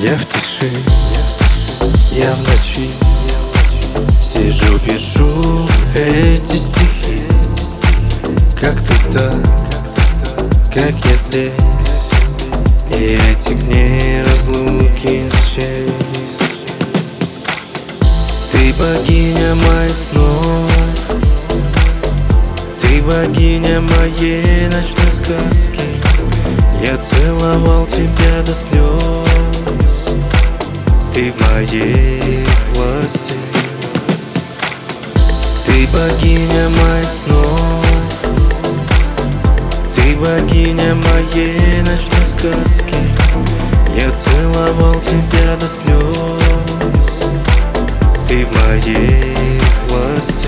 Я в тиши, я в ночи сижу, пишу эти стихи. Как ты так, как я здесь, и эти дни разлуки начались. Ты богиня моих снов, ты богиня моей ночной сказки. Я целовал тебя до слез, ты в моей власти. Ты богиня моих снов, ты богиня моей ночной сказки. Я целовал тебя до слез, ты в моей власти.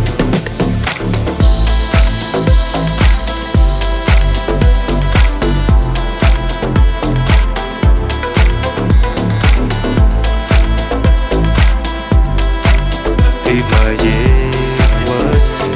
Ты в моей власти.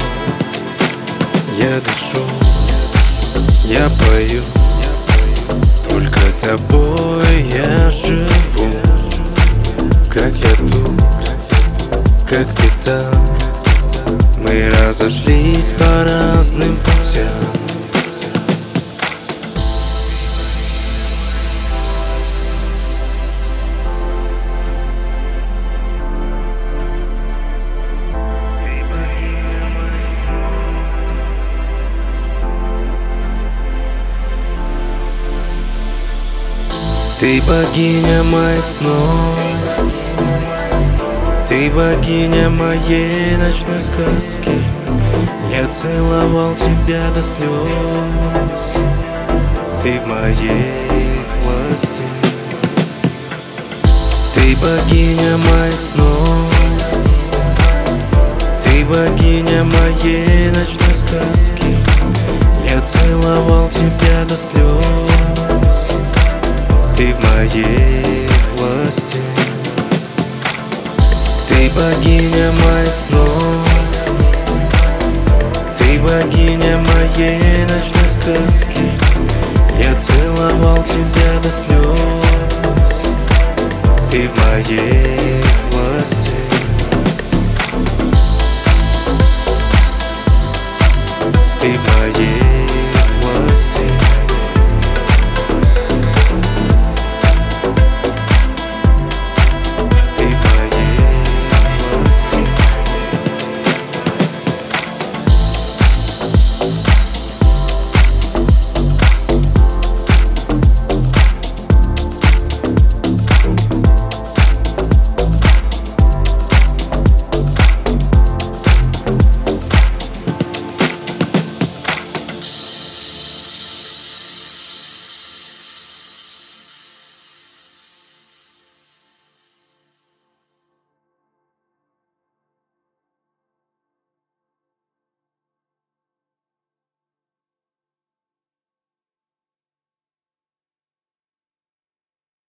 Я дышу, я пою, только тобой я живу. Как я тут, как ты там, мы разошлись по разным путям. Ты богиня моих снов, ты богиня моей ночной сказки. Я целовал тебя до слез, ты в моей власти. Ты богиня моих снов, ты богиня моей ночной сказки. Я целовал тебя до слез, ты в моей власти. Ты богиня моих снов, ты богиня моей ночной сказки. Я целовал тебя до слез, ты в моей власти.